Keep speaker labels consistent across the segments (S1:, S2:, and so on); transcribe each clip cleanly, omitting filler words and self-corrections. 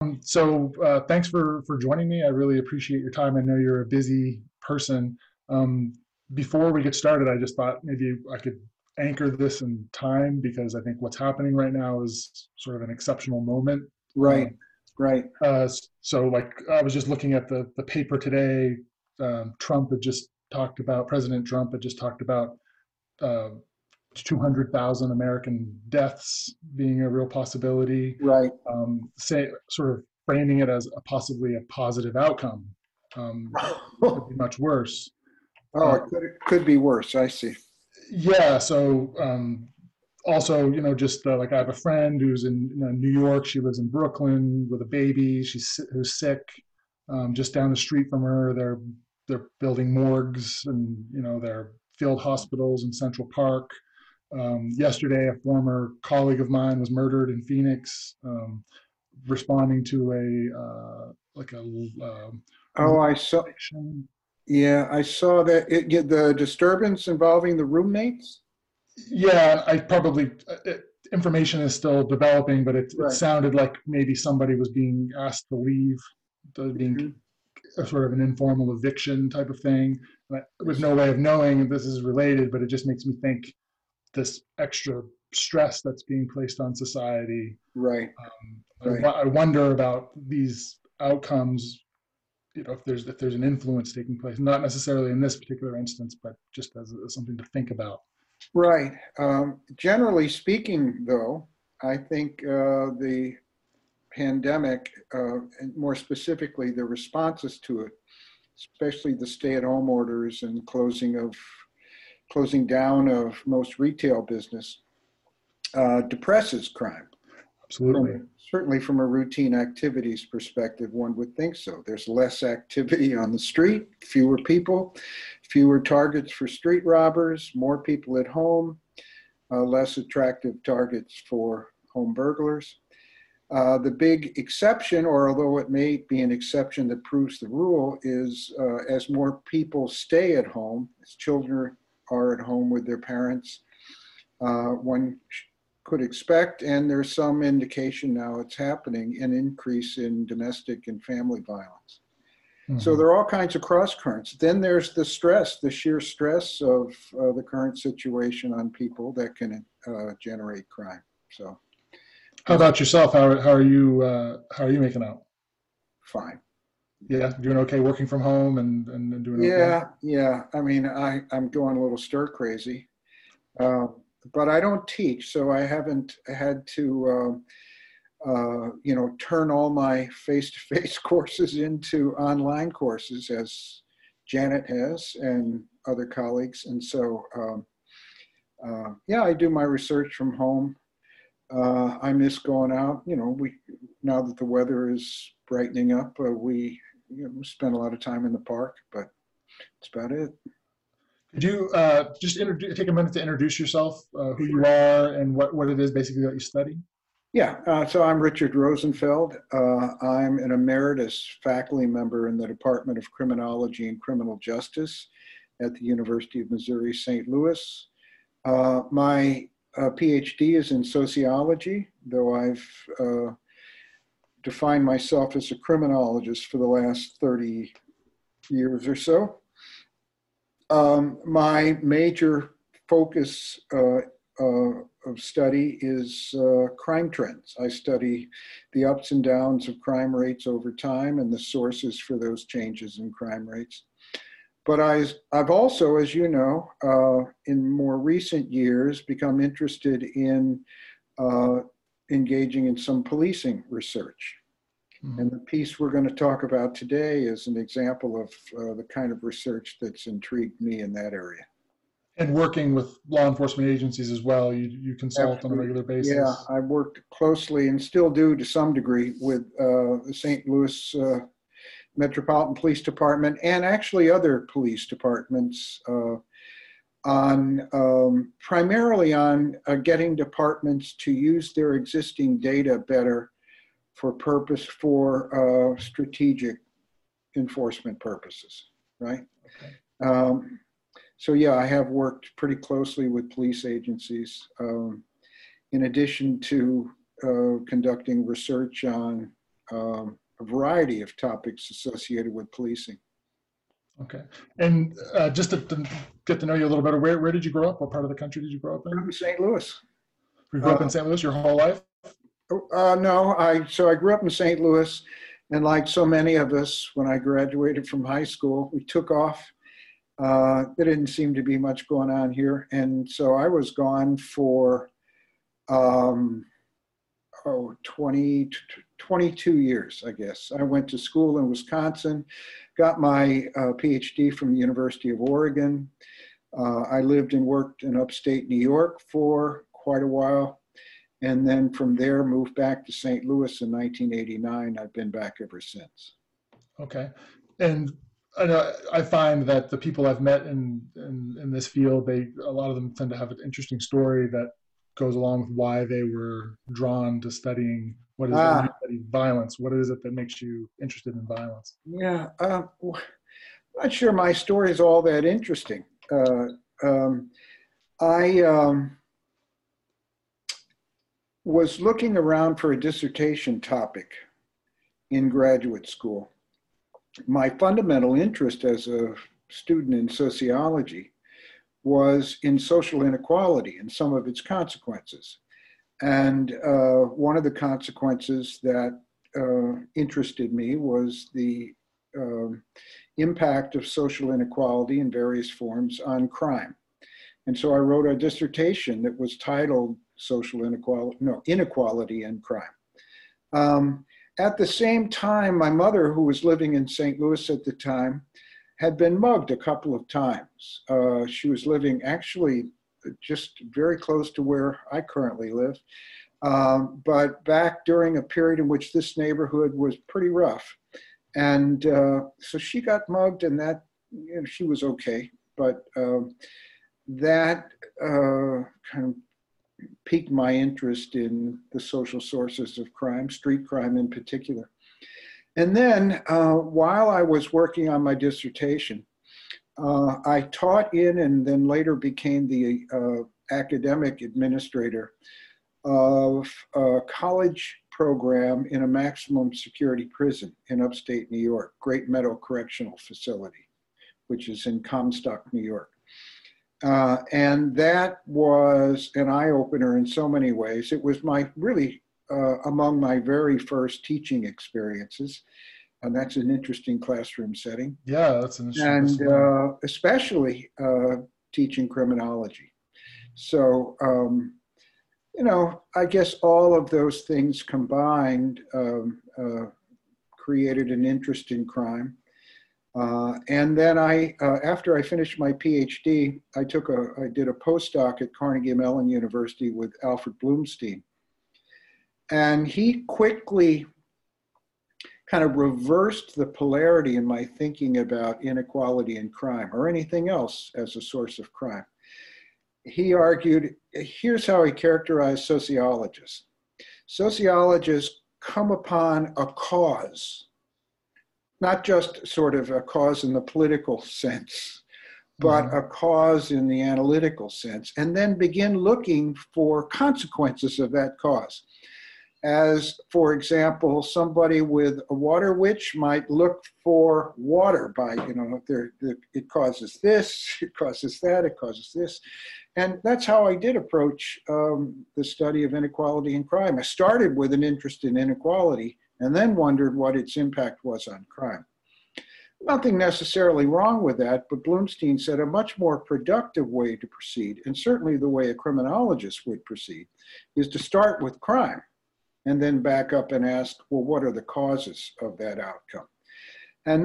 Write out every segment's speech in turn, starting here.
S1: Thanks for joining me. I really appreciate your time. I know you're a busy person. Um, Before we get started, I just thought maybe I could anchor this in time because I think what's happening right now is sort of an exceptional moment.
S2: Right,
S1: Um,
S2: right.
S1: like I was just looking at the paper today. President Trump had just talked about uh, 200,000 American deaths being a real possibility,
S2: Right.
S1: sort of framing it as possibly a positive outcome. It could be much worse.
S2: Oh,
S1: Uh,
S2: it could be worse. I see.
S1: yeah, so also, just like I have a friend who's in New York. She lives in Brooklyn with a baby. Who's sick. Just down the street from her, they're building morgues and they're field hospitals in Central Park. Yesterday, a former colleague of mine was murdered in Phoenix, responding to
S2: Oh, I saw.
S1: eviction.
S2: Yeah, I saw that. The disturbance involving the roommates.
S1: Yeah, information is still developing, but it
S2: Right.
S1: sounded like maybe somebody was being asked to leave, being
S2: Mhm.
S1: a sort of an informal eviction type of thing.
S2: I
S1: With no
S2: see.
S1: way of knowing if this is related, but it just makes me think this extra stress that's being placed on society.
S2: Right.
S1: I,
S2: Right.
S1: I wonder about these outcomes. If there's an influence taking place, not necessarily in this particular instance, but just as something to think about.
S2: Right. Generally speaking, though, I think the pandemic, and more specifically, the responses to it, especially the stay-at-home orders and closing down of most retail business, depresses crime.
S1: Absolutely.
S2: Certainly from a routine activities perspective, one would think so. There's less activity on the street, fewer people, fewer targets for street robbers, more people at home, less attractive targets for home burglars. The big exception, or although it may be an exception that proves the rule, is as more people stay at home, as children are at home with their parents, one could expect, and there's some indication now it's happening, an increase in domestic and family violence. So
S1: Mm-hmm.
S2: there are all kinds of cross currents. Then there's the stress, the sheer stress of the current situation on people that can generate crime. So
S1: How
S2: that's
S1: about yourself? How are you making out?
S2: fine.
S1: Yeah, doing okay, working from home and doing okay.
S2: Yeah, yeah. I mean, I'm going a little stir crazy, uh, but I don't teach, so I haven't had to turn all my face-to-face courses into online courses as Janet has and other colleagues. And so, yeah, I do my research from home. I miss going out. Now that the weather is brightening up, we spend a lot of time in the park, but that's about it.
S1: Could you just take a minute to introduce yourself, who you are, and what it is basically that you study?
S2: Yeah, so I'm Richard Rosenfeld. I'm an emeritus faculty member in the Department of Criminology and Criminal Justice at the University of Missouri, St. Louis. My PhD is in sociology, though I've defined myself as a criminologist for the last 30 years or so. My major focus of study is crime trends. I study the ups and downs of crime rates over time and the sources for those changes in crime rates. But I've also, as you know, in more recent years, become interested in uh, engaging in some policing research. And
S1: Mhm.
S2: the piece we're going to talk about today is an example of the kind of research that's intrigued me in that area.
S1: And working with law enforcement agencies as well, you consult on a
S2: Absolutely.
S1: regular
S2: Yeah,
S1: basis.
S2: I've worked closely and still do to some degree with the St. Louis Metropolitan Police Department and actually other police departments on primarily on getting departments to use their existing data better for strategic enforcement purposes, right?
S1: Okay.
S2: Um, so yeah, I have worked pretty closely with police agencies. In addition to conducting research on a variety of topics associated with policing.
S1: Okay. And just to get to know you a little better, where did you grow up? What part of the country did you grow up in?
S2: From St. Louis.
S1: You grew up in St. Louis your whole life?
S2: No, I grew up in St. Louis, and like so many of us, when I graduated from high school, we took off. There didn't seem to be much going on here, and so I was gone for um, 22 years, I guess. I went to school in Wisconsin, got my PhD from the University of Oregon. I lived and worked in upstate New York for quite a while. And then from there, moved back to St. Louis in 1989. I've been back ever since.
S1: Okay. And I know I find that the people I've met in this field, a lot of them tend to have an interesting story that goes along with why they were drawn to studying what is it, you study violence. What is it that makes you interested in violence?
S2: Yeah, not sure my story is all that interesting. I was looking around for a dissertation topic in graduate school. My fundamental interest as a student in sociology was in social inequality and some of its consequences. And one of the consequences that interested me was the impact of social inequality in various forms on crime. And so I wrote a dissertation that was titled Inequality and Crime. At the same time, my mother, who was living in St. Louis at the time, had been mugged a couple of times. She was living actually just very close to where I currently live, but back during a period in which this neighborhood was pretty rough. And so she got mugged, and that, she was okay, but that kind of piqued my interest in the social sources of crime, street crime in particular. And then while I was working on my dissertation, I taught in and then later became the academic administrator of a college program in a maximum security prison in upstate New York, Great Meadow Correctional Facility, which is in Comstock, New York. And that was an eye-opener in so many ways. It was among my very first teaching experiences. And that's an interesting classroom setting.
S1: Yeah, that's an interesting. And
S2: especially teaching criminology. So, I guess all of those things combined created an interest in crime. And then after I finished my PhD, I did a postdoc at Carnegie Mellon University with Alfred Bloomstein. And he quickly kind of reversed the polarity in my thinking about inequality and crime or anything else as a source of crime. He argued, here's how he characterized sociologists. Sociologists come upon a cause, not just sort of a cause in the political sense, but a cause in the analytical sense, and then begin looking for consequences of that cause. As, for example, somebody with a water witch might look for water by, it causes this, it causes that, it causes this. And that's how I did approach the study of inequality and crime. I started with an interest in inequality and then wondered what its impact was on crime. Nothing necessarily wrong with that, but Bloomstein said a much more productive way to proceed, and certainly the way a criminologist would proceed, is to start with crime and then back up and ask, well, what are the causes of that outcome? And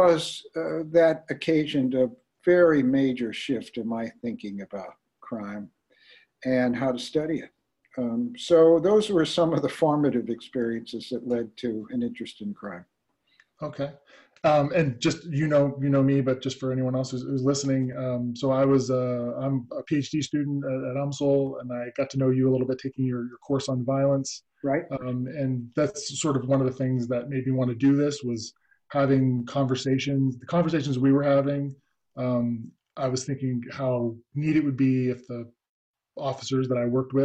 S2: that occasioned a very major shift in my thinking about crime and how to study it. So those were some of the formative experiences that led to an interest in crime.
S1: Okay. And just, me, but just for anyone else who's listening. So I'm a PhD student at UMSL, and I got to know you a little bit taking your course on violence.
S2: Right.
S1: And that's sort of one of the things that made me want to do this, was having the conversations we were having. I was thinking how neat it would be if the officers that I worked with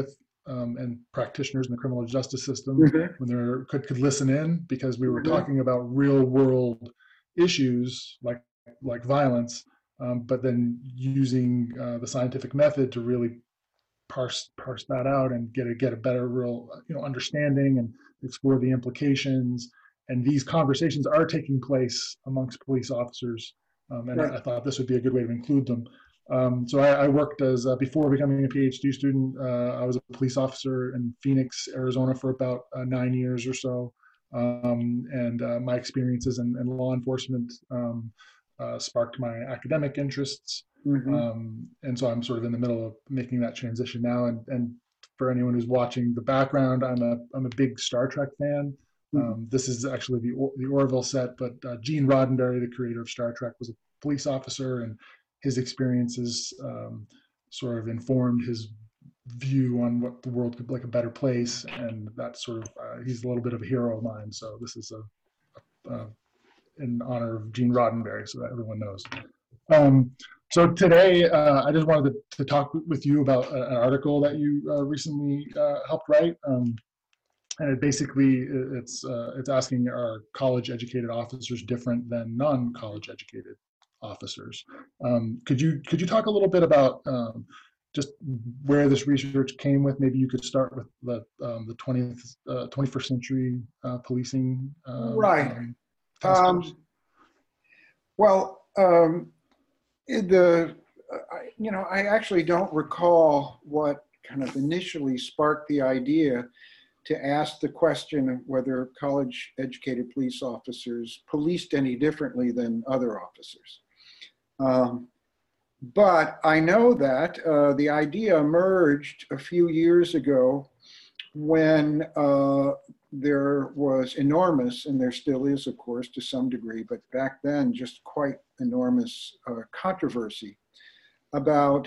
S1: and practitioners in the criminal justice system
S2: Mhm.
S1: when they could listen in, because we were
S2: Mhm.
S1: talking about real world issues like violence, but then using the scientific method to really parse that out and get a better real understanding and explore the implications. And these conversations are taking place amongst police officers, and
S2: Right.
S1: I thought this would be a good way to include them. So I worked as before becoming a PhD student. I was a police officer in Phoenix, Arizona, for about 9 years or so, and my experiences in law enforcement sparked my academic interests.
S2: Mhm.
S1: And so I'm sort of in the middle of making that transition now. And for anyone who's watching the background, I'm a big Star Trek fan.
S2: Mhm.
S1: This is actually the Orville set, but Gene Roddenberry, the creator of Star Trek, was a police officer, and his experiences sort of informed his view on what the world could be like a better place. And that's sort of he's a little bit of a hero of mine. So this is a in honor of Gene Roddenberry, so that everyone knows. Um, so today, I just wanted to talk with you about an article that you recently helped write, and it basically it's asking, are college educated officers different than non-college educated officers? Could you talk a little bit about just where this research came with? Maybe you could start with the 21st century policing
S2: Right.
S1: task force.
S2: Um, well, the I actually don't recall what kind of initially sparked the idea to ask the question of whether college-educated police officers policed any differently than other officers. Um, but I know that the idea emerged a few years ago when there was enormous, and there still is, of course, to some degree, but back then just quite enormous controversy about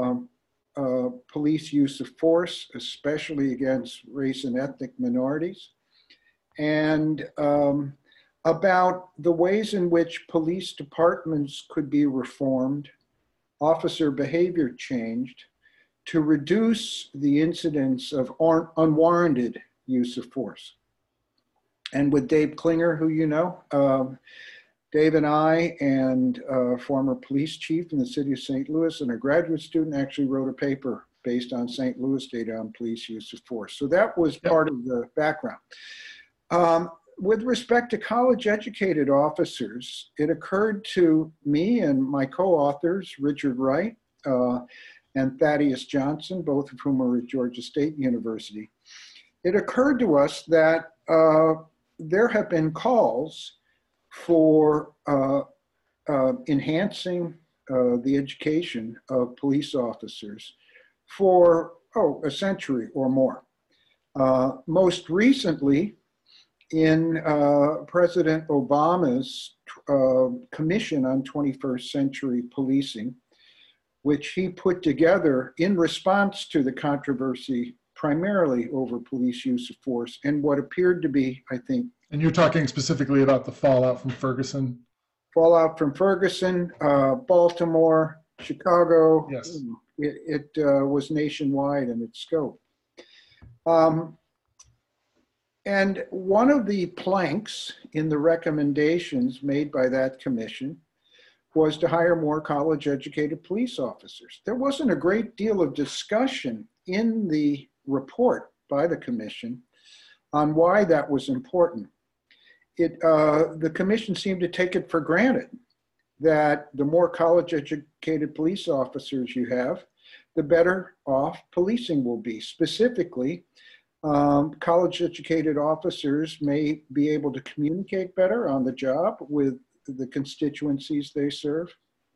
S2: police use of force, especially against race and ethnic minorities, and about the ways in which police departments could be reformed, officer behavior changed, to reduce the incidence of unwarranted use of force. And with Dave Klinger, who you know, Dave and I and a former police chief in the city of St. Louis and a graduate student actually wrote a paper based on St. Louis data on police use of force. So that was
S1: Yep.
S2: part of the background. With respect to college educated officers, it occurred to me and my co-authors, Richard Wright and Thaddeus Johnson, both of whom are at Georgia State University, it occurred to us that there have been calls for enhancing the education of police officers for, a century or more. Most recently, in President Obama's Commission on 21st Century Policing, which he put together in response to the controversy primarily over police use of force and what appeared to be, I think,
S1: And you're talking specifically about the fallout from Ferguson?
S2: fallout from Ferguson, Baltimore, Chicago.
S1: Yes.
S2: It was nationwide in its scope. And one of the planks in the recommendations made by that commission was to hire more college-educated police officers. There wasn't a great deal of discussion in the report by the commission on why that was important. The commission seemed to take it for granted that the more college-educated police officers you have, the better off policing will be. Specifically, college-educated officers may be able to communicate better on the job with the constituencies they serve,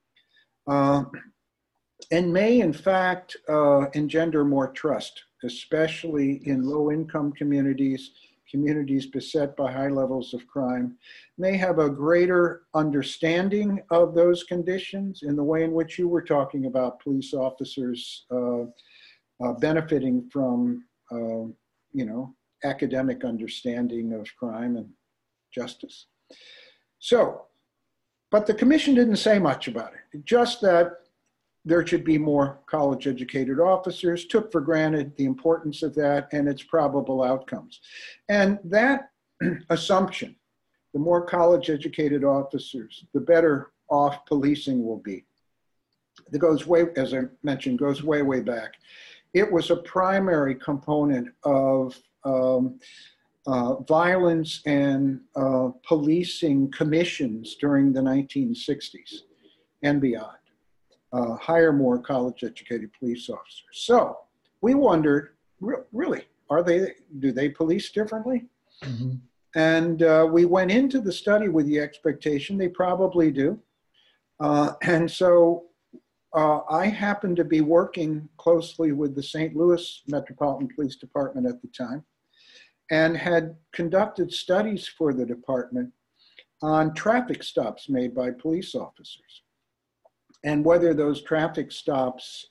S2: and may, in fact, engender more trust, especially in low-income communities, communities beset by high levels of crime, may have a greater understanding of those conditions in the way in which you were talking about police officers benefiting from, academic understanding of crime and justice. So, but the commission didn't say much about it, just that there should be more college-educated officers, took for granted the importance of that and its probable outcomes. And that assumption, the more college-educated officers, the better off policing will be. It goes way, as I mentioned, goes way, way back. It was a primary component of violence and policing commissions during the 1960s and beyond. Hire more college-educated police officers. So we wondered, really, do they police differently?
S1: Mm-hmm.
S2: And we went into the study with the expectation they probably do. And so I happened to be working closely with the St. Louis Metropolitan Police Department at the time and had conducted studies for the department on traffic stops made by police officers and whether those traffic stops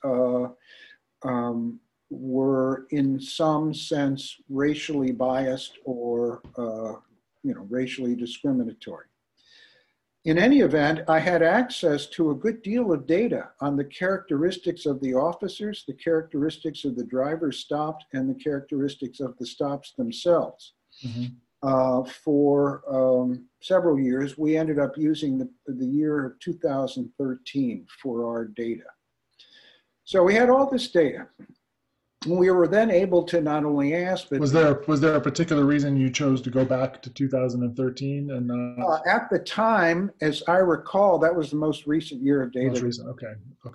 S2: were in some sense racially biased or racially discriminatory. In any event, I had access to a good deal of data on the characteristics of the officers, the characteristics of the drivers stopped, and the characteristics of the stops themselves. Mm-hmm. For several years, we ended up using the year of 2013 for our data. So we had all this data. We were then able to not only ask, but
S1: was there a particular reason you chose to go back to 2013? And
S2: at the time, as I recall, that was the most recent year of data.
S1: Most recent, okay.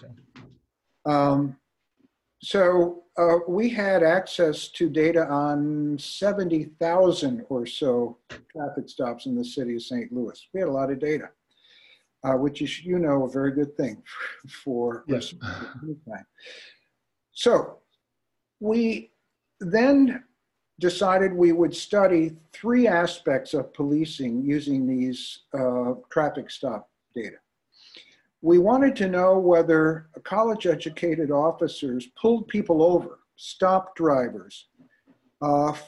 S2: So we had access to data on 70,000 or so traffic stops in the city of St. Louis. We had a lot of data, which is, a very good thing for
S1: yes.
S2: So we then decided we would study three aspects of policing using these traffic stop data. We wanted to know whether college-educated officers pulled people over, stopped drivers on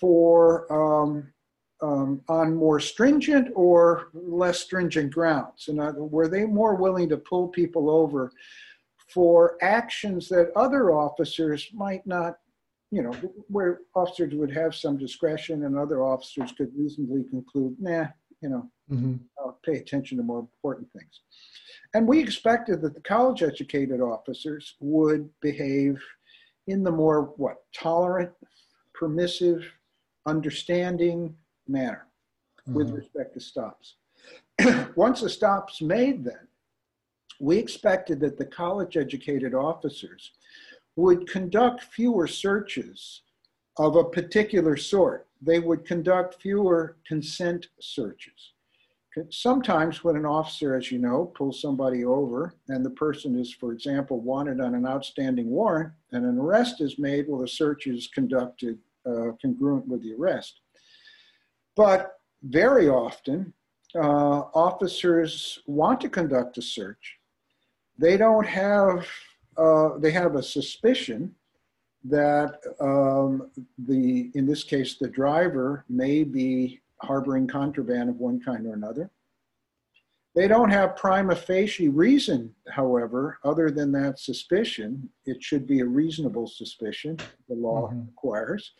S2: more stringent or less stringent grounds. And were they more willing to pull people over for actions that other officers might not, where officers would have some discretion and other officers could reasonably conclude, mm-hmm. I'll pay attention to more important things. And we expected that the college-educated officers would behave in the more, tolerant, permissive, understanding manner with respect to stops. Once a stop's made then, we expected that the college-educated officers would conduct fewer searches of a particular sort. They would conduct fewer consent searches. Sometimes when an officer, as you know, pulls somebody over and the person is, for example, wanted on an outstanding warrant and an arrest is made, well, the search is conducted congruent with the arrest. But very often, officers want to conduct a search. They don't have, they have a suspicion that in this case, the driver may be harboring contraband of one kind or another. They don't have prima facie reason, however, other than that suspicion. It should be a reasonable suspicion, the law requires.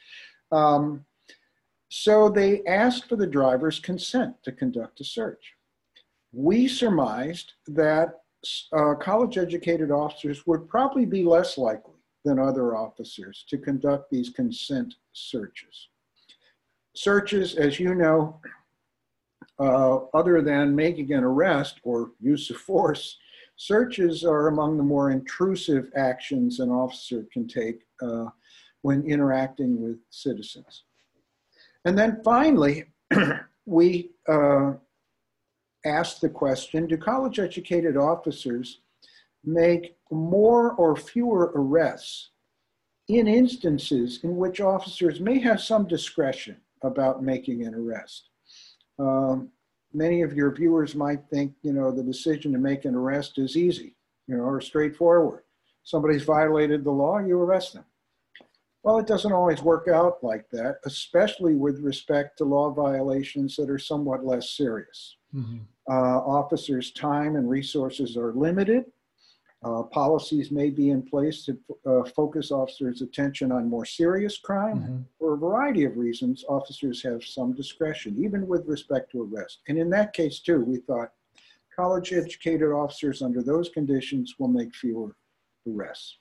S2: So they asked for the driver's consent to conduct a search. We surmised that college-educated officers would probably be less likely than other officers to conduct these consent searches. Searches, as you know, other than making an arrest or use of force, searches are among the more intrusive actions an officer can take when interacting with citizens. And then finally, we asked the question, do college-educated officers make more or fewer arrests in instances in which officers may have some discretion about making an arrest? Many of your viewers might think, the decision to make an arrest is easy, or straightforward. Somebody's violated the law, you arrest them. Well, it doesn't always work out like that, especially with respect to law violations that are somewhat less serious. Officers' time and resources are limited. Policies may be in place to focus officers' attention on more serious crime.
S1: Mhm.
S2: For a variety of reasons, officers have some discretion, even with respect to arrest. And in that case, too, we thought college-educated officers under those conditions will make fewer arrests.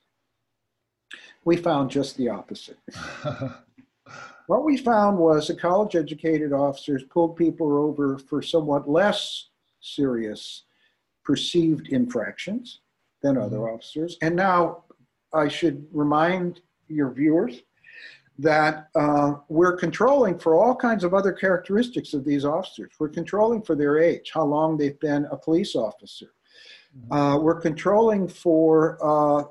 S2: We found just the opposite. What we found was that college-educated officers pulled people over for somewhat less serious perceived infractions than other officers. And now I should remind your viewers that we're controlling for all kinds of other characteristics of these officers. We're controlling for their age, how long they've been a police officer. We're controlling for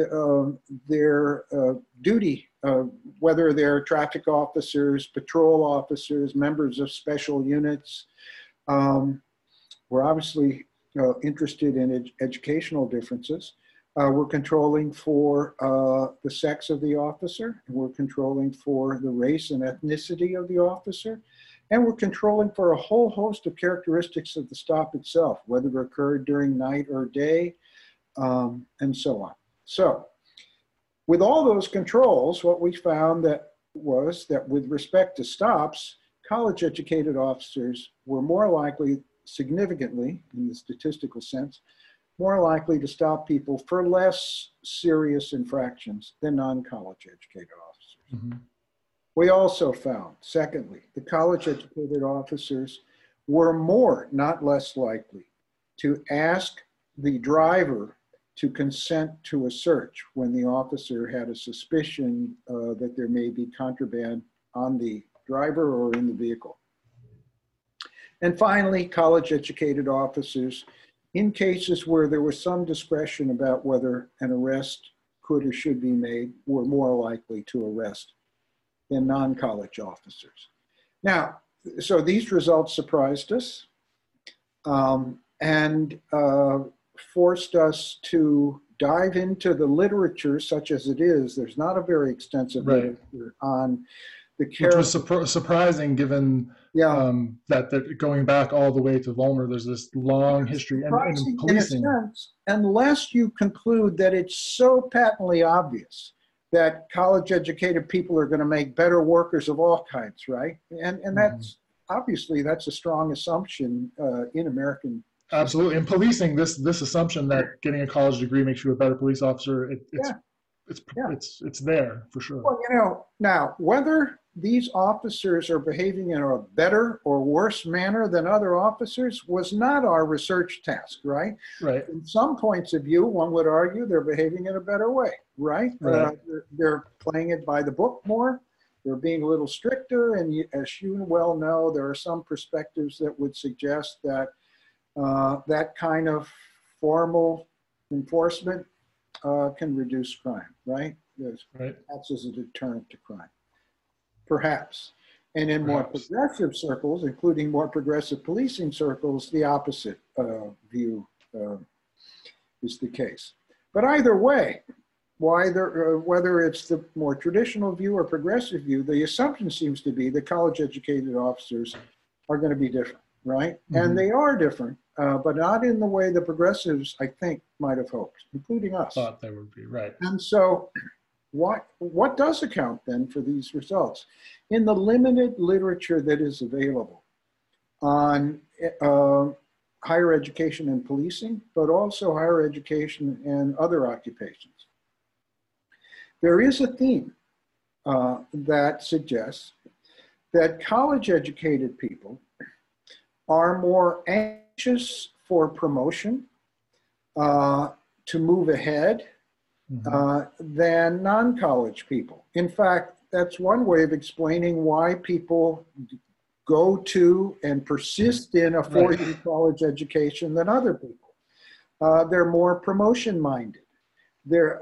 S2: their duty, whether they're traffic officers, patrol officers, members of special units. We're obviously interested in educational differences. We're controlling for the sex of the officer. We're controlling for the race and ethnicity of the officer. And we're controlling for a whole host of characteristics of the stop itself, whether it occurred during night or day, and so on. So with all those controls, what we found was that with respect to stops, college-educated officers were more likely, significantly, in the statistical sense, more likely to stop people for less serious infractions than non-college educated officers.
S1: Mhm.
S2: We also found, secondly, the college-educated officers were more, not less likely, to ask the driver to consent to a search when the officer had a suspicion that there may be contraband on the driver or in the vehicle. And finally, college-educated officers, in cases where there was some discretion about whether an arrest could or should be made, were more likely to arrest than non-college officers. Now, so these results surprised us and forced us to dive into the literature such as it is. There's not a very extensive literature on the
S1: character. Which was surprising given that going back all the way to Vollmer, there's this long history. And policing.
S2: In a sense, unless you conclude that it's so patently obvious that college-educated people are going to make better workers of all kinds, right? And that's obviously that's a strong assumption in American.
S1: Absolutely, in policing, this assumption that getting a college degree makes you a better police officer, it's there for sure.
S2: Well, you know, now whether these officers are behaving in a better or worse manner than other officers was not our research task, right?
S1: Right.
S2: From some points of view, one would argue they're behaving in a better way, right? They're playing it by the book more. They're being a little stricter. And as you well know, there are some perspectives that would suggest that that kind of formal enforcement can reduce crime, right? That's as a deterrent to crime. Perhaps. And in more progressive circles, including more progressive policing circles, the opposite view is the case. But either way, whether it's the more traditional view or progressive view, the assumption seems to be that college-educated officers are going to be different, right? And they are different, but not in the way the progressives, I think, might have hoped, including us.
S1: Thought they would be, right.
S2: And so what does account then for these results? In the limited literature that is available on higher education and policing, but also higher education and other occupations, there is a theme that suggests that college-educated people are more anxious for promotion, to move ahead, than non-college people. In fact, that's one way of explaining why people go to and persist in a four-year college education than other people. They're more promotion-minded. They're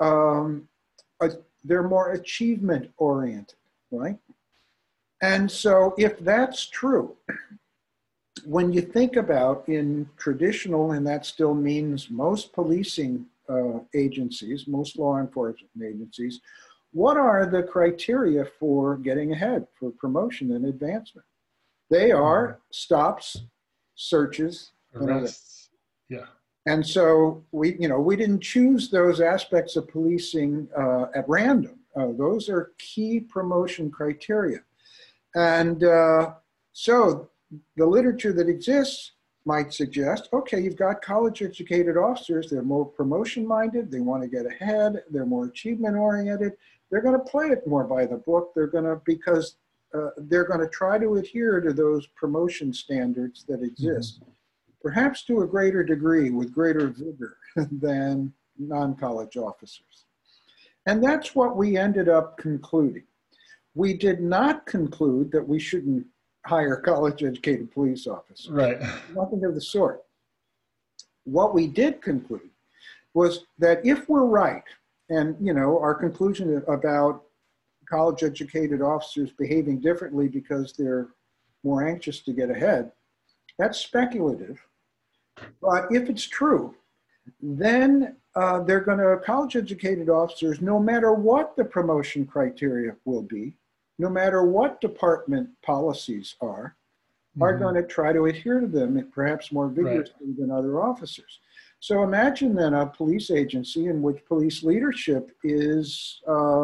S2: more achievement-oriented, right? And so if that's true, when you think about in traditional, and that still means most policing agencies, most law enforcement agencies, what are the criteria for getting ahead, for promotion and advancement? They are stops, searches,
S1: arrests. Yeah.
S2: And so we didn't choose those aspects of policing at random. Those are key promotion criteria. And so the literature that exists might suggest, okay, you've got college-educated officers, they're more promotion-minded, they want to get ahead, they're more achievement-oriented, they're going to play it more by the book, because they're going to try to adhere to those promotion standards that exist, perhaps to a greater degree, with greater vigor than non-college officers. And that's what we ended up concluding. We did not conclude that we shouldn't hire college-educated police officers.
S1: Right.
S2: Nothing of the sort. What we did conclude was that if we're right, and our conclusion about college-educated officers behaving differently because they're more anxious to get ahead, that's speculative. But if it's true, then college-educated officers, no matter what the promotion criteria will be, no matter what department policies are going to try to adhere to them, perhaps more vigorously than other officers. So imagine then a police agency in which police leadership is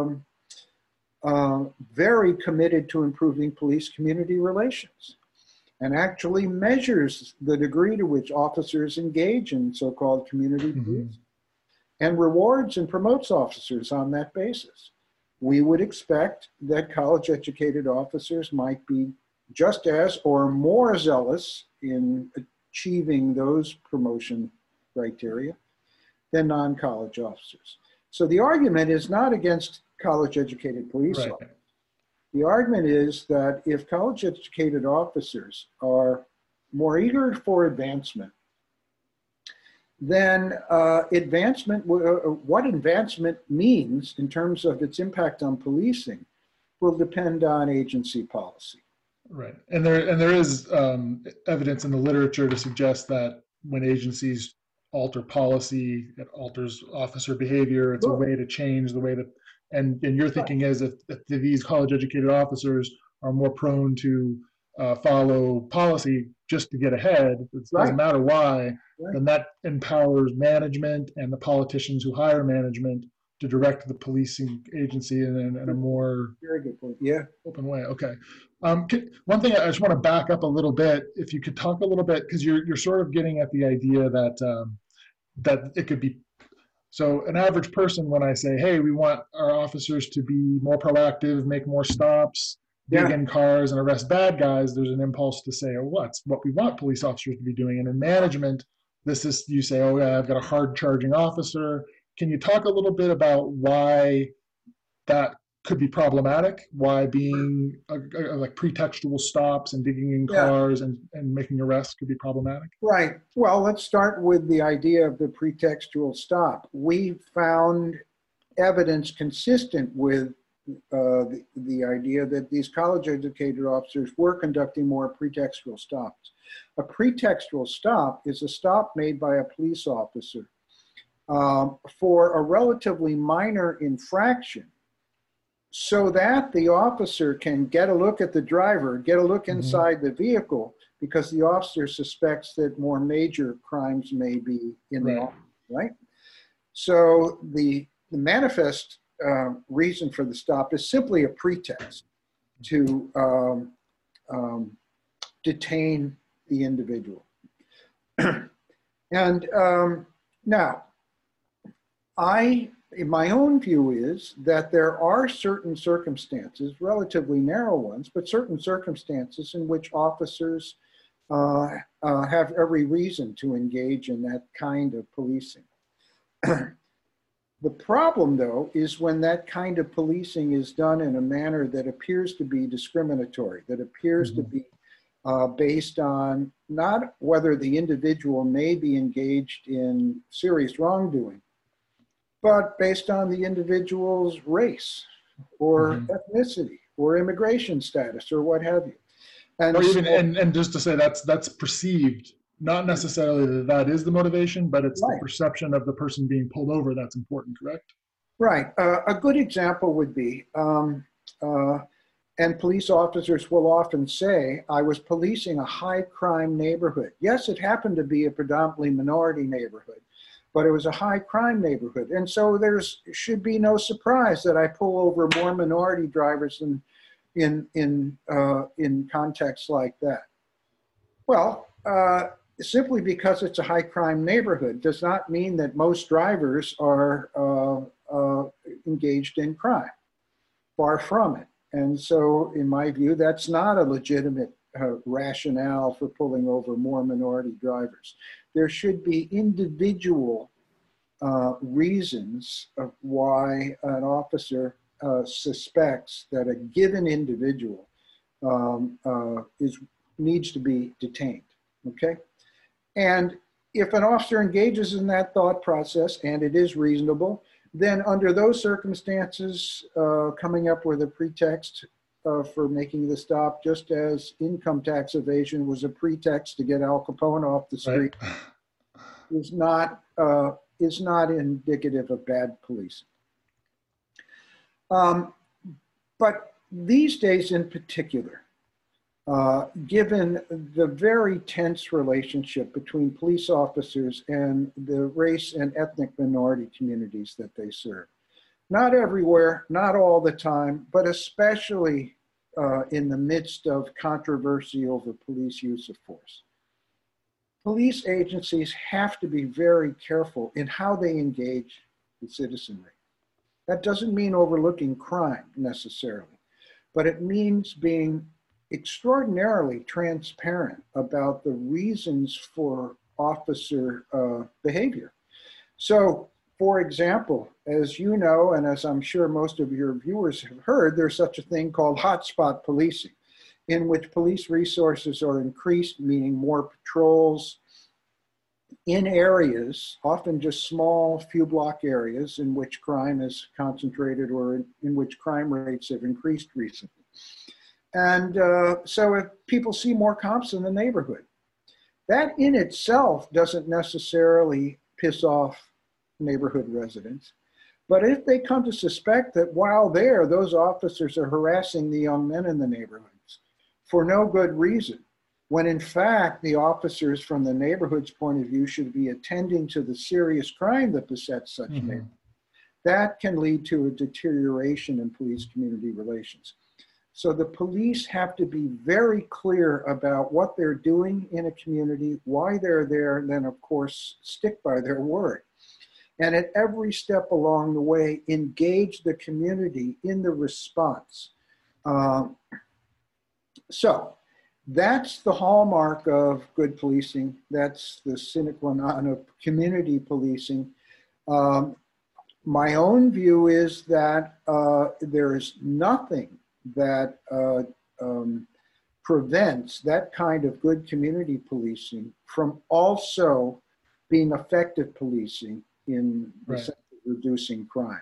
S2: very committed to improving police community relations and actually measures the degree to which officers engage in so-called community policing and rewards and promotes officers on that basis. We would expect that college-educated officers might be just as or more zealous in achieving those promotion criteria than non-college officers. So the argument is not against college-educated police officers. The argument is that if college-educated officers are more eager for advancement, then what advancement means in terms of its impact on policing will depend on agency policy.
S1: Right, and there is evidence in the literature to suggest that when agencies alter policy, it alters officer behavior. It's a way to change the way that, and your thinking is if these college-educated officers are more prone to follow policy just to get ahead, it doesn't matter why, then that empowers management and the politicians who hire management to direct the policing agency in a more
S2: very good point.
S1: Open way. Okay. One thing I just want to back up a little bit, if you could talk a little bit, because you're sort of getting at the idea that that it could be. So an average person, when I say, hey, we want our officers to be more proactive, make more stops, dig in cars and arrest bad guys, there's an impulse to say, oh, what's what we want police officers to be doing. And in management, you say, oh, yeah, I've got a hard charging officer. Can you talk a little bit about why that could be problematic? Why being like pretextual stops and digging in cars and making arrests could be problematic?
S2: Right. Well, let's start with the idea of the pretextual stop. We found evidence consistent with the idea that these college-educated officers were conducting more pretextual stops. A pretextual stop is a stop made by a police officer for a relatively minor infraction, so that the officer can get a look at the driver, get a look inside the vehicle, because the officer suspects that more major crimes may be in the office, right? So the manifest reason for the stop is simply a pretext to detain the individual. And now, my own view is that there are certain circumstances, relatively narrow ones, but certain circumstances in which officers have every reason to engage in that kind of policing. The problem, though, is when that kind of policing is done in a manner that appears to be discriminatory, that appears to be based on not whether the individual may be engaged in serious wrongdoing, but based on the individual's race or ethnicity or immigration status or what have you. And,
S1: or even, and just to say that's perceived, not necessarily that is the motivation, but it's the perception of the person being pulled over that's important, correct?
S2: Right. A good example would be And police officers will often say, I was policing a high crime neighborhood. Yes, it happened to be a predominantly minority neighborhood, but it was a high crime neighborhood. And so should be no surprise that I pull over more minority drivers in contexts like that. Well, simply because it's a high crime neighborhood does not mean that most drivers are engaged in crime. Far from it. And so, in my view, that's not a legitimate rationale for pulling over more minority drivers. There should be individual reasons of why an officer suspects that a given individual needs to be detained, okay? And if an officer engages in that thought process, and it is reasonable, then under those circumstances, coming up with a pretext for making the stop, just as income tax evasion was a pretext to get Al Capone off the street, right, is not indicative of bad policing. But these days in particular, given the very tense relationship between police officers and the race and ethnic minority communities that they serve. Not everywhere, not all the time, but especially in the midst of controversy over police use of force. Police agencies have to be very careful in how they engage the citizenry. That doesn't mean overlooking crime necessarily, but it means being extraordinarily transparent about the reasons for officer behavior. So, for example, as you know, and as I'm sure most of your viewers have heard, there's such a thing called hotspot policing, in which police resources are increased, meaning more patrols in areas, often just small few block areas in which crime is concentrated or in which crime rates have increased recently. And so if people see more cops in the neighborhood, that in itself doesn't necessarily piss off neighborhood residents. But if they come to suspect that while there, those officers are harassing the young men in the neighborhoods for no good reason, when in fact the officers from the neighborhood's point of view should be attending to the serious crime that besets such neighborhoods, that can lead to a deterioration in police-community relations. So the police have to be very clear about what they're doing in a community, why they're there, and then of course stick by their word. And at every step along the way, engage the community in the response. So that's the hallmark of good policing. That's the sine qua non of community policing. My own view is that there is nothing that prevents that kind of good community policing from also being effective policing in the sense of reducing crime.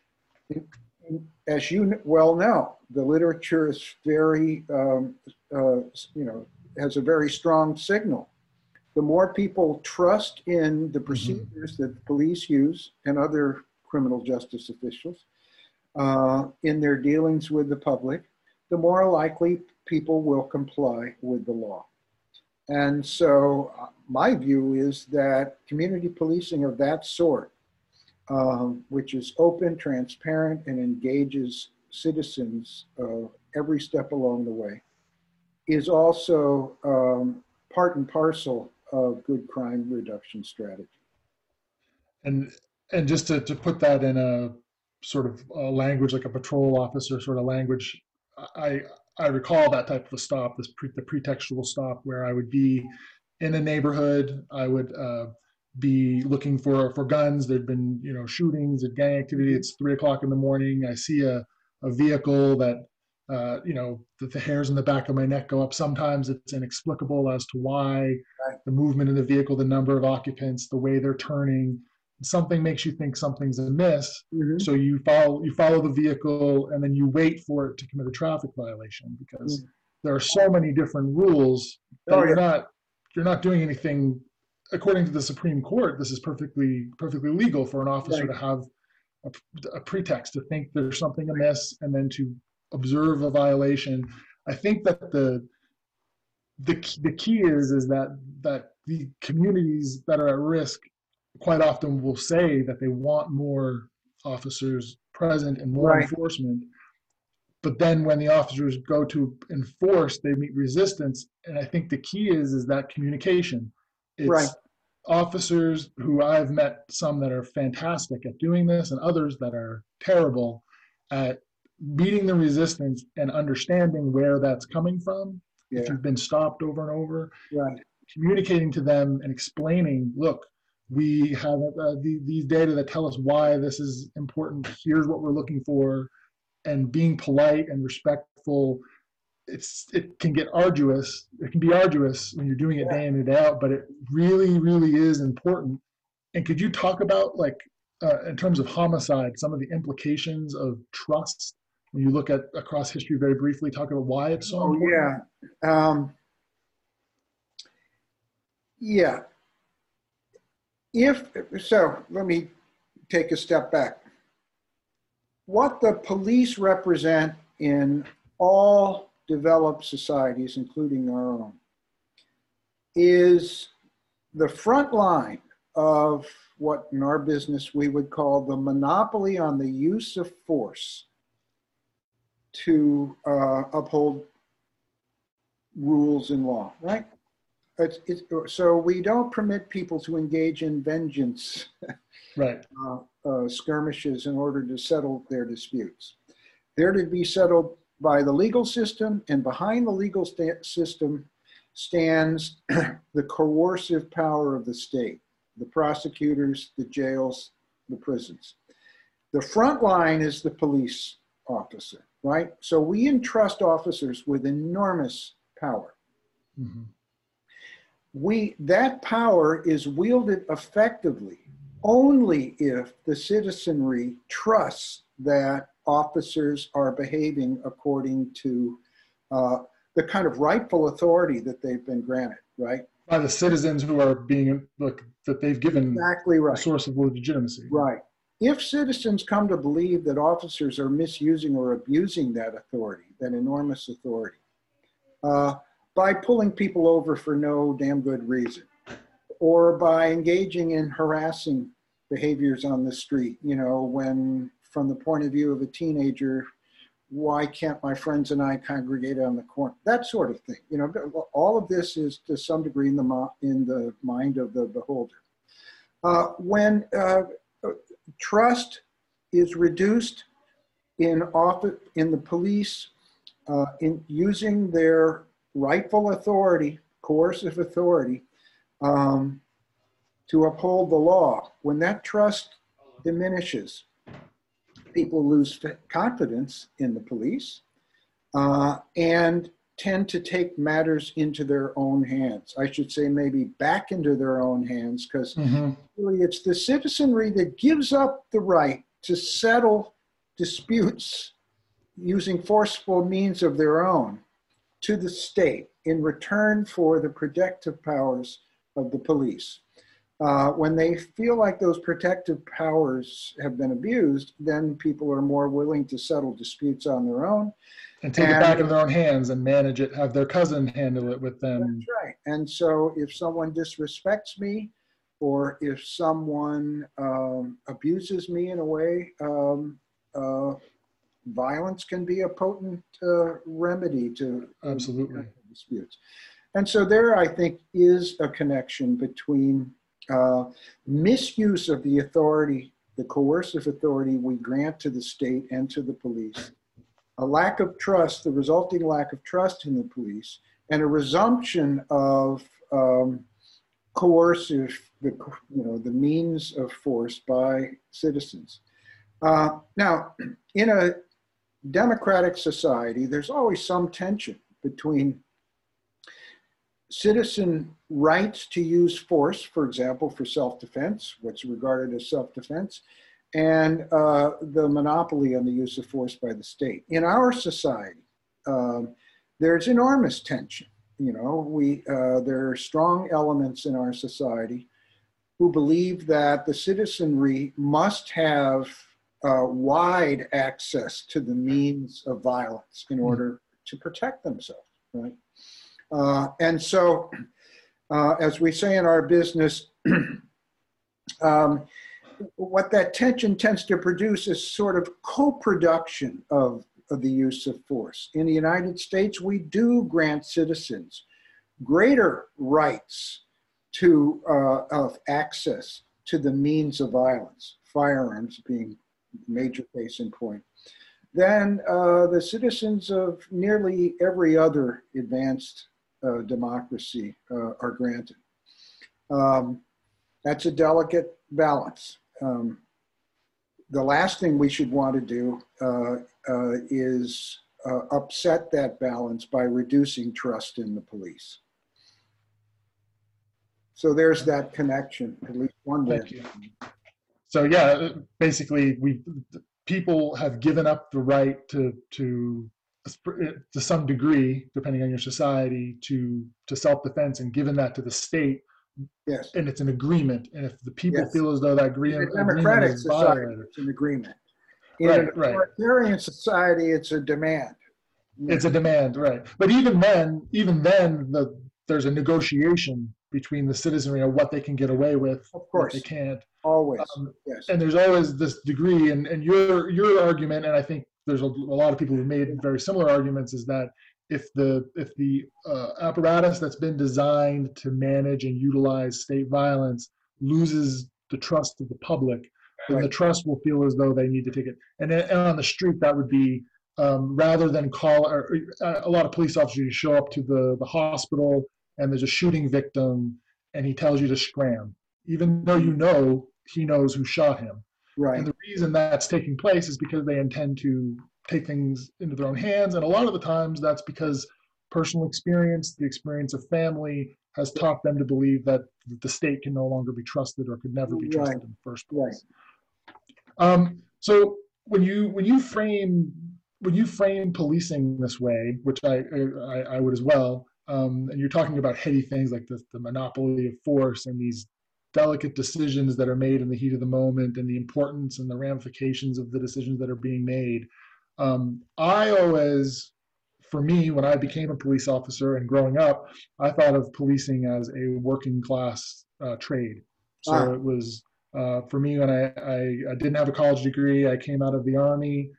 S2: As you well know, the literature is very, has a very strong signal. The more people trust in the procedures that the police use and other criminal justice officials in their dealings with the public, the more likely people will comply with the law. And so my view is that community policing of that sort, which is open, transparent, and engages citizens every step along the way, is also part and parcel of good crime reduction strategy.
S1: And just to put that in a sort of language, like a patrol officer sort of language, I recall that type of a stop, the pretextual stop, where I would be in a neighborhood, I would be looking for guns. There'd been shootings and gang activity. It's 3 o'clock in the morning. I see a vehicle that the hairs in the back of my neck go up. Sometimes it's inexplicable as to why. The movement in the vehicle, the number of occupants, the way they're turning. Something makes you think something's amiss. So you follow the vehicle, and then you wait for it to commit a traffic violation, because there are so many different rules that you're not doing anything. According to the Supreme Court, this is perfectly legal for an officer to have a pretext to think there's something amiss, and then to observe a violation. I think that the key is that the communities that are at risk quite often will say that they want more officers present and more
S2: Right,
S1: enforcement. But then when the officers go to enforce, they meet resistance. And I think the key is that communication.
S2: right.
S1: It's officers who I've met, some that are fantastic at doing this and others that are terrible at meeting the resistance and understanding where that's coming from. If
S2: Yeah,
S1: you've been stopped over and over,
S2: right.
S1: communicating to them and explaining, look, we have these data that tell us why this is important. Here's what we're looking for, and being polite and respectful. It can get arduous. It can be arduous when you're doing it
S2: Yeah.
S1: day in and day out, but it really, really is important. And could you talk about, like, in terms of homicide, some of the implications of trust when you look at across history very briefly, talk about why it's so
S2: Oh,
S1: important?
S2: yeah. Um, yeah. So, let me take a step back. What the police represent in all developed societies, including our own, is the front line of what in our business we would call the monopoly on the use of force to uphold rules and law, right? So we don't permit people to engage in vengeance
S1: Right.
S2: skirmishes in order to settle their disputes. They're to be settled by the legal system, and behind the legal system stands the coercive power of the state, the prosecutors, the jails, the prisons. The front line is the police officer, right? So we entrust officers with enormous power.
S1: Mm-hmm.
S2: That power is wielded effectively only if the citizenry trusts that officers are behaving according to the kind of rightful authority that they've been granted, right?
S1: By the citizens who are being, look, that they've given
S2: Exactly
S1: a
S2: right.
S1: source of legitimacy.
S2: Right. If citizens come to believe that officers are misusing or abusing that authority, that enormous authority, by pulling people over for no damn good reason, or by engaging in harassing behaviors on the street, you know, when from the point of view of a teenager, why can't my friends and I congregate on the corner? That sort of thing. You know, all of this is to some degree in the mind of the beholder. When trust is reduced in the police in using their rightful authority, coercive authority, to uphold the law, when that trust diminishes, people lose confidence in the police and tend to take matters into their own hands. I should say maybe back into their own hands, because really it's the citizenry that gives up the right to settle disputes using forceful means of their own to the state in return for the protective powers of the police. When they feel like those protective powers have been abused, then people are more willing to settle disputes on their own.
S1: And take it back in their own hands and manage it, have their cousin handle it with them.
S2: That's right. And so if someone disrespects me, or if someone abuses me in a way, violence can be a potent remedy to
S1: Absolutely
S2: disputes. And so there, I think, is a connection between misuse of the authority, the coercive authority we grant to the state and to the police, a lack of trust, the resulting lack of trust in the police, and a resumption of coercive, the means of force by citizens. Now, in a democratic society, there's always some tension between citizen rights to use force, for example, for self-defense, what's regarded as self-defense, and the monopoly on the use of force by the state. In our society, there's enormous tension. You know, there are strong elements in our society who believe that the citizenry must have wide access to the means of violence in order to protect themselves, right? And so, as we say in our business, what that tension tends to produce is sort of co-production of the use of force. In the United States, we do grant citizens greater rights to of access to the means of violence, firearms being a major case in point, than the citizens of nearly every other advanced democracy are granted. That's a delicate balance. The last thing we should want to do is upset that balance by reducing trust in the police. So there's that connection, at least one way.
S1: Thank you. So yeah, basically, people have given up the right to some degree, depending on your society, to self-defense, and given that to the state.
S2: Yes.
S1: And it's an agreement. And if the people
S2: Yes.
S1: feel as though that agreement
S2: democratic
S1: is
S2: society,
S1: violated,
S2: it's an agreement. In
S1: Right,
S2: an authoritarian society, it's a demand.
S1: it's a demand, right? But even then, there's a negotiation between the citizenry of what they can get away with,
S2: Of course.
S1: what they can't.
S2: Always. Yes.
S1: And there's always this degree, and your argument, and I think there's a lot of people who've made very similar arguments, is that if the apparatus that's been designed to manage and utilize state violence loses the trust of the public, then the trust will feel as though they need to take it. And on the street, that would be rather than a lot of police officers show up to the hospital and there's a shooting victim and he tells you to scram, even though you know he knows who shot him.
S2: Right.
S1: And the reason that's taking place is because they intend to take things into their own hands. And a lot of the times that's because personal experience, the experience of family, has taught them to believe that the state can no longer be trusted or could never be trusted in the first place. Right. So when you frame policing this way, which I would as well, and you're talking about heady things like the monopoly of force and these delicate decisions that are made in the heat of the moment and the importance and the ramifications of the decisions that are being made. I always, for me, when I became a police officer and growing up, I thought of policing as a working class trade. So it was, for me, when I didn't have a college degree, I came out of the Army.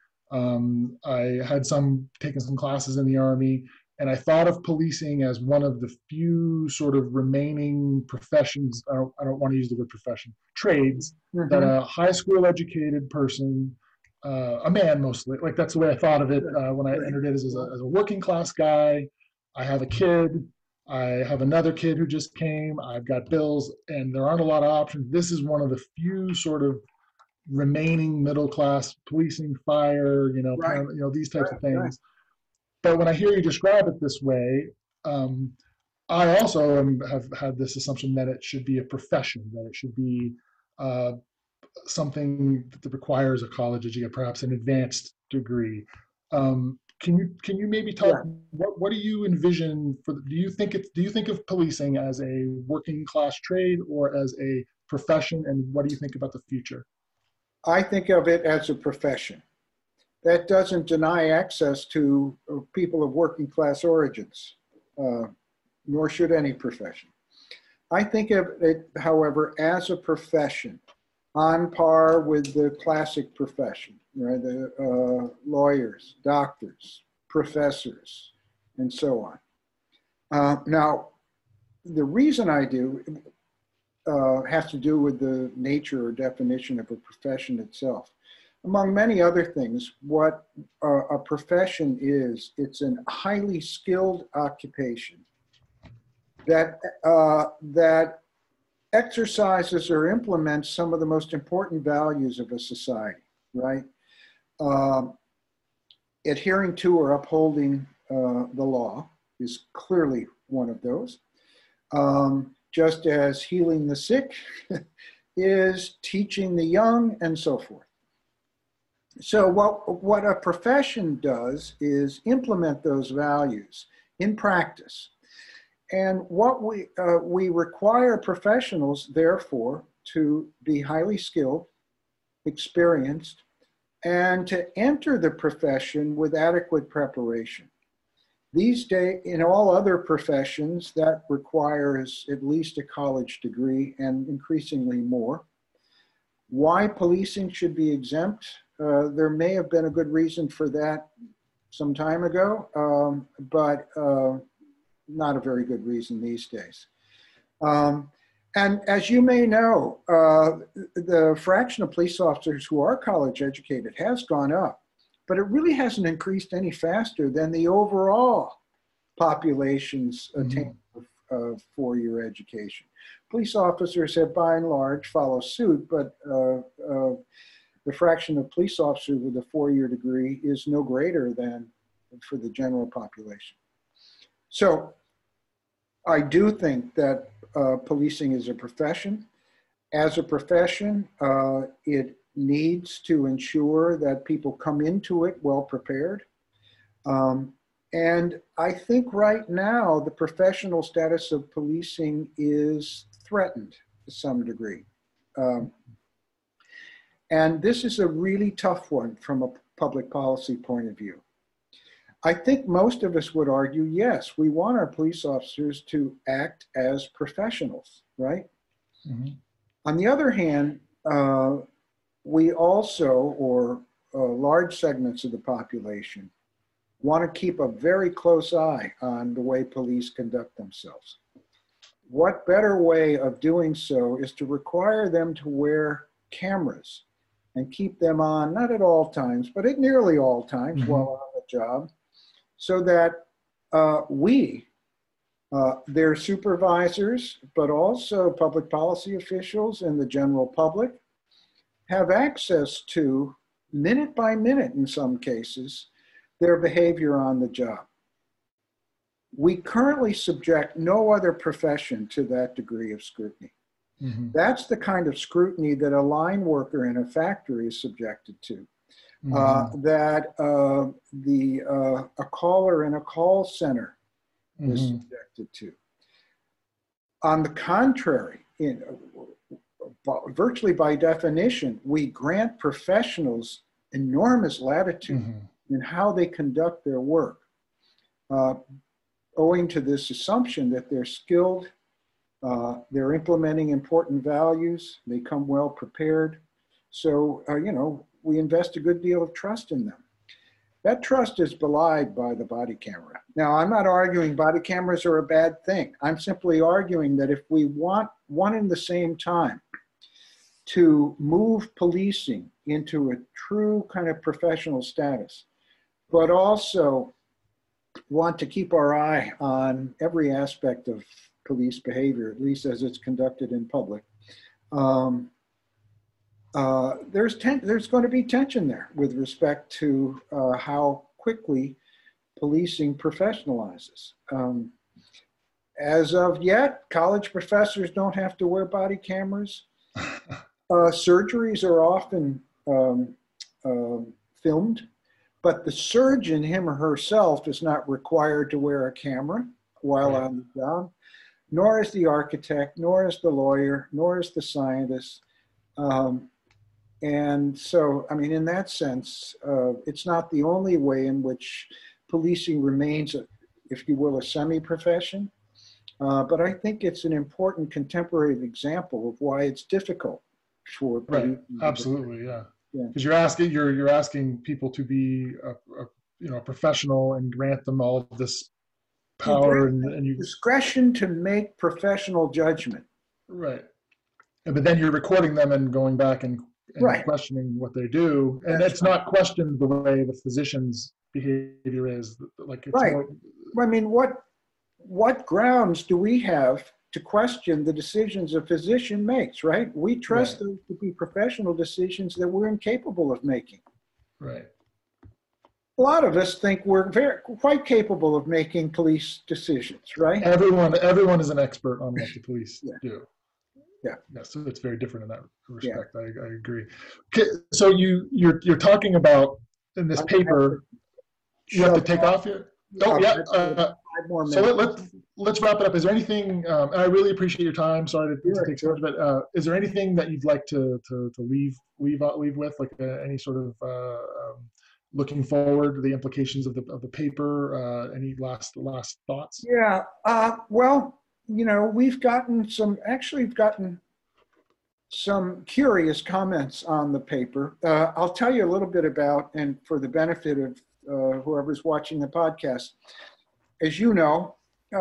S1: I had taken some classes in the Army, and I thought of policing as one of the few sort of remaining professions, I don't want to use the word profession, trades, that a high school educated person, a man mostly, like that's the way I thought of it when I entered it, as a working class guy. I have a kid, I have another kid who just came, I've got bills, and there aren't a lot of options. This is one of the few sort of remaining middle class policing, fire, these types of things. Right. But when I hear you describe it this way, I also have had this assumption that it should be a profession, that it should be something that requires a college degree, perhaps an advanced degree. Can you maybe talk? Yeah. What do you envision for? Do you think of policing as a working class trade or as a profession? And what do you think about the future?
S2: I think of it as a profession. That doesn't deny access to people of working class origins, nor should any profession. I think of it, however, as a profession on par with the classic profession, right? The lawyers, doctors, professors, and so on. Now, the reason I do has to do with the nature or definition of a profession itself. Among many other things, what a profession is, it's a highly skilled occupation that exercises or implements some of the most important values of a society, right? Adhering to or upholding the law is clearly one of those. Just as healing the sick is teaching the young, and so forth. So what a profession does is implement those values in practice. And what we require professionals, therefore, to be highly skilled, experienced, and to enter the profession with adequate preparation. These days, in all other professions, that requires at least a college degree and increasingly more. Why policing should be exempt? There may have been a good reason for that some time ago, but not a very good reason these days. And as you may know, the fraction of police officers who are college educated has gone up, but it really hasn't increased any faster than the overall population's attainment of four-year education. Police officers have by and large followed suit, but the fraction of police officers with a four-year degree is no greater than for the general population. So I do think that policing is a profession. As a profession, it needs to ensure that people come into it well prepared. And I think right now the professional status of policing is threatened to some degree. And this is a really tough one from a public policy point of view. I think most of us would argue, yes, we want our police officers to act as professionals, right? Mm-hmm. On the other hand, we also, or large segments of the population, want to keep a very close eye on the way police conduct themselves. What better way of doing so is to require them to wear cameras and keep them on, not at all times, but at nearly all times while on the job, so that their supervisors, but also public policy officials and the general public, have access to, minute by minute in some cases, their behavior on the job. We currently subject no other profession to that degree of scrutiny. Mm-hmm. That's the kind of scrutiny that a line worker in a factory is subjected to. Mm-hmm. A caller in a call center is subjected to. On the contrary, virtually by definition, we grant professionals enormous latitude in how they conduct their work, owing to this assumption that they're skilled, they're implementing important values, they come well prepared. So, we invest a good deal of trust in them. That trust is belied by the body camera. Now, I'm not arguing body cameras are a bad thing. I'm simply arguing that if we want one and the same time to move policing into a true kind of professional status, but also want to keep our eye on every aspect of police behavior, at least as it's conducted in public, there's going to be tension there with respect to how quickly policing professionalizes. As of yet, college professors don't have to wear body cameras. Surgeries are often filmed, but the surgeon, him or herself, is not required to wear a camera while on the job, nor is the architect, nor is the lawyer, nor is the scientist. And so, I mean, in that sense, it's not the only way in which policing remains, if you will, a semi-profession. But I think it's an important contemporary example of why it's difficult for
S1: right. Absolutely, yeah. Because you're asking people to be a professional and grant them all of this power and you
S2: discretion to make professional judgment.
S1: Right. But then you're recording them and going back and questioning what they do, and it's not questioned the way the physician's behavior is. Like it's
S2: right. I mean, what grounds do we have to question the decisions a physician makes, right? We trust those to be professional decisions that we're incapable of making.
S1: Right.
S2: A lot of us think we're quite capable of making police decisions, right?
S1: Everyone is an expert on what the police do.
S2: Yeah.
S1: So it's very different in that respect. I agree. Okay, so you're talking about in this paper. You have to take off here. Oh yeah.
S2: more
S1: So
S2: minutes.
S1: let's wrap it up. Is there anything, and I really appreciate your time. Sorry to
S2: Sure,
S1: take so
S2: sure.
S1: much, but is there anything that you'd like to leave with, like any sort of looking forward, the implications of the paper? Any last thoughts?
S2: Yeah. Well, we've gotten some curious comments on the paper. I'll tell you a little bit about, and for the benefit of whoever's watching the podcast, as you know,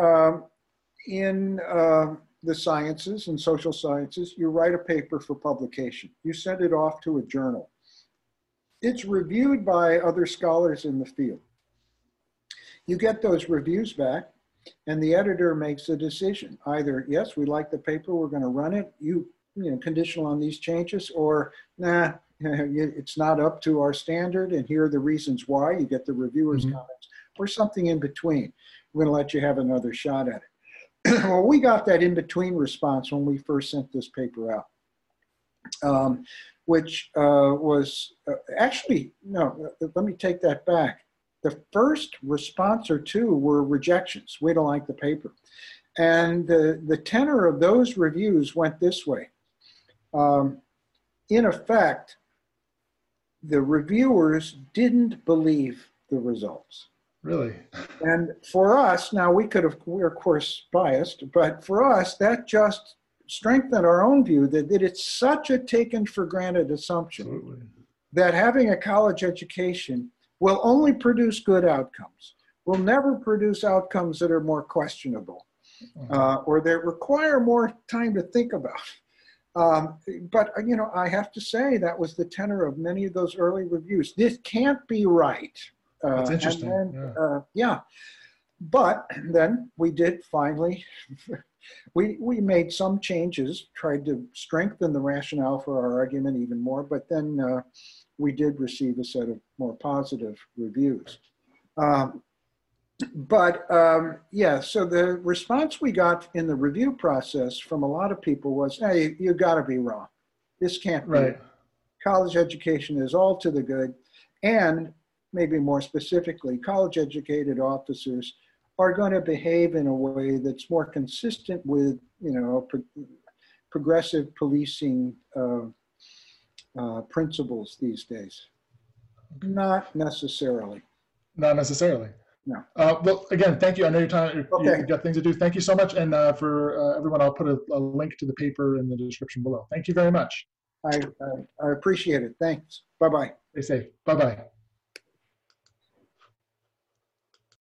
S2: in the sciences and social sciences, you write a paper for publication. You send it off to a journal. It's reviewed by other scholars in the field. You get those reviews back, and the editor makes a decision. Either, yes, we like the paper, we're going to run it, conditional on these changes, or nah, it's not up to our standard, and here are the reasons why. You get the reviewer's comments, or something in between. We're going to let you have another shot at it. Well, we got that in-between response when we first sent this paper out, which was actually, no, let me take that back. The first response or two were rejections. We don't like the paper. And the tenor of those reviews went this way. In effect, the reviewers didn't believe the results.
S1: Really?
S2: And for us, now we're of course biased, but for us, that just strengthened our own view that it's such a taken for granted assumption.
S1: Absolutely.
S2: That having a college education will only produce good outcomes, will never produce outcomes that are more questionable, or that require more time to think about. But, I have to say that was the tenor of many of those early reviews. This can't be right.
S1: That's interesting.
S2: Yeah. But then we did finally, we made some changes, tried to strengthen the rationale for our argument even more, but then we did receive a set of more positive reviews. Yeah, so the response we got in the review process from a lot of people was, hey, you gotta be wrong. This can't be.
S1: Right.
S2: College education is all to the good. And maybe more specifically, college educated officers are going to behave in a way that's more consistent with, progressive policing principles these days. Not necessarily.
S1: Not necessarily.
S2: No.
S1: Well, again, thank you. I know your time.
S2: Okay.
S1: You've got things to do. Thank you so much. And for everyone, I'll put a link to the paper in the description below. Thank you very much.
S2: I appreciate it. Thanks. Bye-bye.
S1: Stay safe. Bye-bye.